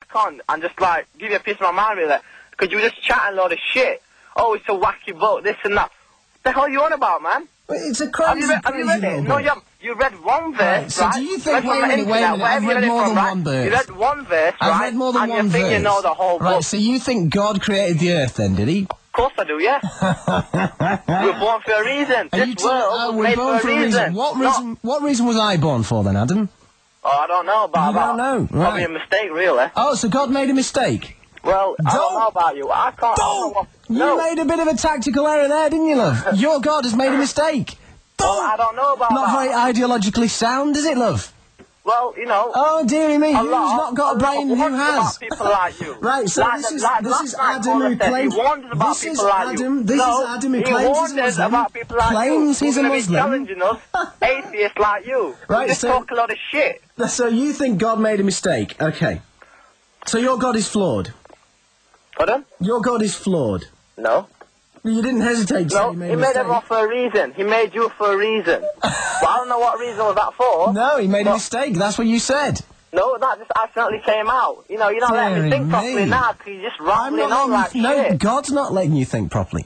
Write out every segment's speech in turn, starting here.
back on and just, like, give you a piece of my mind, really. Because you were just chatting a load of shit. Oh, it's a wacky book, this and that. What the hell are you on about, man? But it's a crazy, have you read it? No, you read one verse, right? So do you think, wait a minute, I've read more than one verse. You read one verse, right? I've read more than one verse. And you think you know the whole book. Right, so you think God created the earth then, did he? Of course I do, yeah. We're born for a reason. This world was made for a reason. What reason was I born for then, Adam? Oh, I don't know about that. You don't know, right. Probably a mistake, really. Oh, so God made a mistake? Well, I don't know about you. I can't... You made a bit of a tactical error there, didn't you, love? Your God has made a mistake. Well, I don't know about that. Not very ideologically sound, is it, love? Well, you know... Oh, dearie me, who's not got a brain who has? About people like you. Right, so this is Adam who claims... This is Adam who claims he's a Muslim. Challenging us, atheists like you. Right, just talk a lot of shit. So you think God made a mistake? Okay. So your God is flawed? Pardon? Your God is flawed? No. You didn't hesitate to say he made a mistake? No, he made everyone for a reason. He made you for a reason. But I don't know what reason was that for. No, he made a mistake. That's what you said. No, that just accidentally came out. You know, you're not letting me think properly now because you're just rambling on like shit. No, God's not letting you think properly.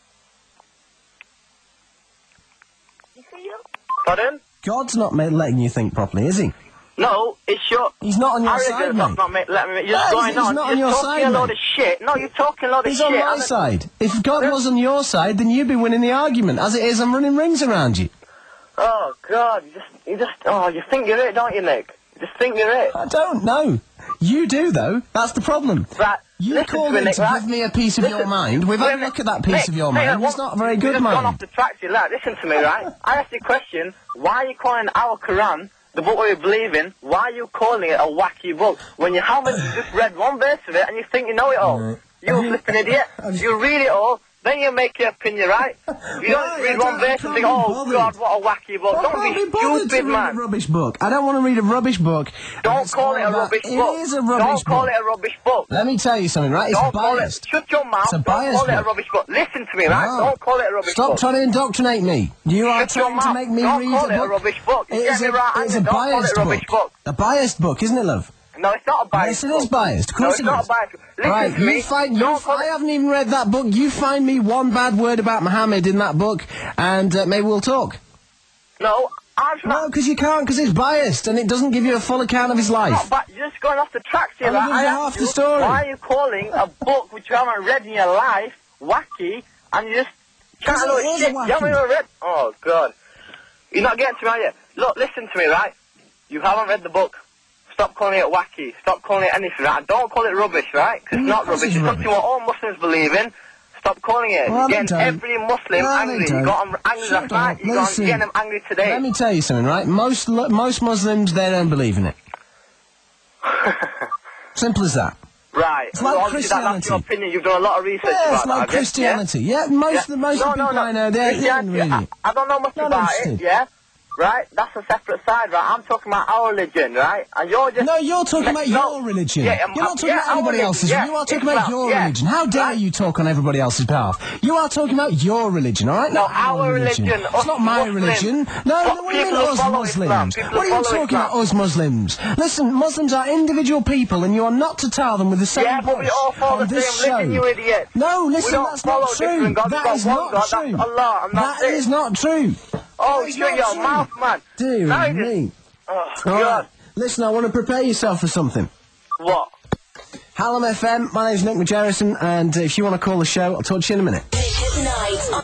Pardon? God's not letting you think properly, is he? No, it's your... He's not on your side, mate. You're going on. Not on your side, You're talking a load of shit. No, you're talking a load of shit. He's on my side. If God was on your side, then you'd be winning the argument. As it is, I'm running rings around you. Oh, God. You think you're it, don't you, Nick? You just think you're it. I don't know. You do, though. That's the problem. Right. You called in to give me a piece of your mind. We've had a look at that piece of your mind. It's not a very good mind. You've gone off the tracks, you lad. Listen to me, right? I asked you a question. Why are you calling our Quran... the book we believe in, why are you calling it a wacky book when you haven't just read one verse of it and you think you know it all? You flipping idiot. You read it all, then you make your opinion, right? You don't read one verse and think, oh God, what a wacky book. Don't be stupid, man. A rubbish book. I don't want to read a rubbish book. Don't call it a rubbish book. It is a rubbish book. Don't call it a rubbish book. Let me tell you something, right? It's biased. Shut your mouth. Don't call it a rubbish book. Listen to me, right? Don't call it a rubbish book. Stop trying to indoctrinate me. You are trying to make me read a book. Don't call it a rubbish book. It's a biased book. A biased book, isn't it, love? No, it's not a biased book. Yes, it is biased. Of course it is. No, it's not a biased book. Listen to me. I haven't even read that book. You find me one bad word about Muhammad in that book, and maybe we'll talk. No, No, because you can't, because it's biased, and it doesn't give you a full account of his life. But you're just going off the tracks here. I half the story. Why are you calling a book which you haven't read in your life wacky, and you just chat a lot of shit? You haven't even read... Oh, God. You're not getting to me, are you? Look, listen to me, right? You haven't read the book. Stop calling it wacky. Stop calling it anything, right? Don't call it rubbish, right? Because it's not rubbish. It's something what all Muslims believe in. Stop calling it. You're getting every Muslim angry. You got them angry last night. You're getting them angry today. Let me tell you something, right? Most Muslims, they don't believe in it. Simple as that. Right. It's like Christianity. That's your opinion. You've done a lot of research about that. It's like Christianity. Yeah, most of the people I know, they're really... I don't know much about it, yeah? Right? That's a separate side, right? I'm talking about our religion, right? And you're just... No, you're talking about your religion. You're not talking about anybody else's. You are talking about your religion. How dare you talk on everybody else's behalf? You are talking about your religion, all right? No, our religion. It's not my religion. No, what do you mean us Muslims? What are you talking about, us Muslims? Listen, Muslims are individual people, and you are not to tar them with the same brush. Yeah, but we all follow the same religion, you idiot. No, listen, that's not true. That is not true. That is not true. Oh, shut your mouth, man. Dear me. Oh, God. Listen, I want to prepare yourself for something. What? Hallam FM, my name's Nick McJerrison, and if you want to call the show, I'll talk to you in a minute.